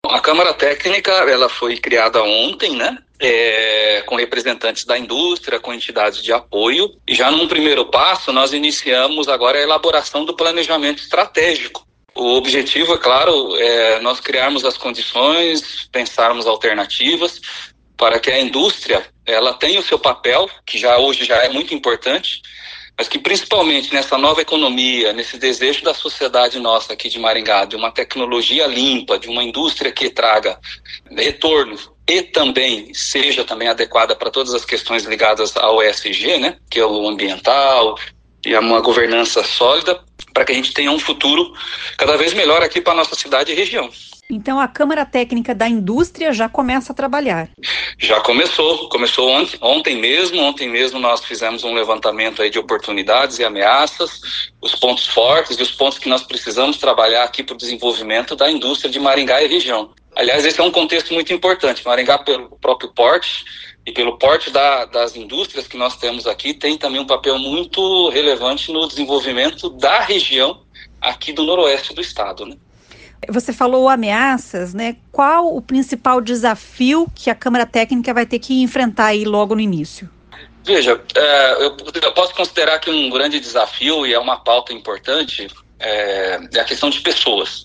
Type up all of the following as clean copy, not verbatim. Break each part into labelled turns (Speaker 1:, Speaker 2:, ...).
Speaker 1: A Câmara Técnica, ela foi criada ontem, né? Com representantes da indústria, com entidades de apoio. E já num primeiro passo, nós iniciamos agora a elaboração do planejamento estratégico. O objetivo, é claro, é nós criarmos as condições, pensarmos alternativas para que a indústria ela tenha o seu papel, que hoje já é muito importante, mas que principalmente nessa nova economia, nesse desejo da sociedade nossa aqui de Maringá, de uma tecnologia limpa, de uma indústria que traga retorno e também seja também adequada para todas as questões ligadas ao ESG, né, que é o ambiental e uma governança sólida, para que a gente tenha um futuro cada vez melhor aqui para a nossa cidade e região.
Speaker 2: Então a Câmara Técnica da Indústria já começa a trabalhar.
Speaker 1: Já começou ontem mesmo nós fizemos um levantamento aí de oportunidades e ameaças, os pontos fortes e os pontos que nós precisamos trabalhar aqui para o desenvolvimento da indústria de Maringá e região. Aliás, esse é um contexto muito importante. Maringá, pelo próprio porte e pelo porte das indústrias que nós temos aqui, tem também um papel muito relevante no desenvolvimento da região aqui do noroeste do estado, né?
Speaker 2: Você falou ameaças, né? Qual o principal desafio que a Câmara Técnica vai ter que enfrentar aí logo no início?
Speaker 1: Veja, eu posso considerar que um grande desafio, e é uma pauta importante, é a questão de pessoas.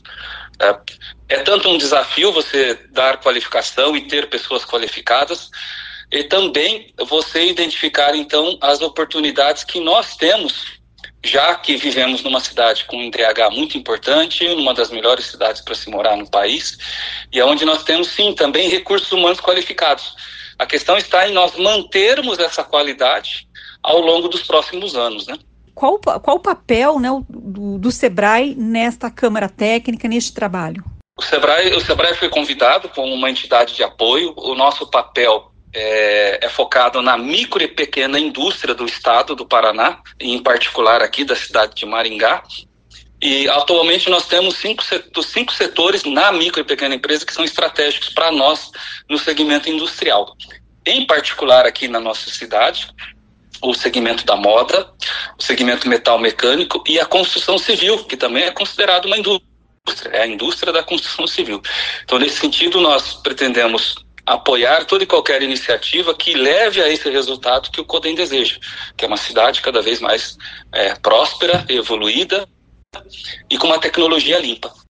Speaker 1: É tanto um desafio você dar qualificação e ter pessoas qualificadas, e também você identificar, então, as oportunidades que nós temos, já que vivemos numa cidade com um IDH muito importante, uma das melhores cidades para se morar no país, e onde nós temos, sim, também recursos humanos qualificados. A questão está em nós mantermos essa qualidade ao longo dos próximos anos, né?
Speaker 2: Qual o papel, né, do SEBRAE nesta Câmara Técnica, neste trabalho?
Speaker 1: O SEBRAE foi convidado como uma entidade de apoio. O nosso papel é focado na micro e pequena indústria do estado do Paraná, em particular aqui da cidade de Maringá. E atualmente nós temos cinco setores na micro e pequena empresa que são estratégicos para nós no segmento industrial. Em particular aqui na nossa cidade, o segmento da moda, o segmento metal mecânico e a construção civil, que também é considerado uma indústria, é a indústria da construção civil. Então, nesse sentido, nós pretendemos apoiar toda e qualquer iniciativa que leve a esse resultado que o CODEM deseja, que é uma cidade cada vez mais próspera, evoluída e com uma tecnologia limpa.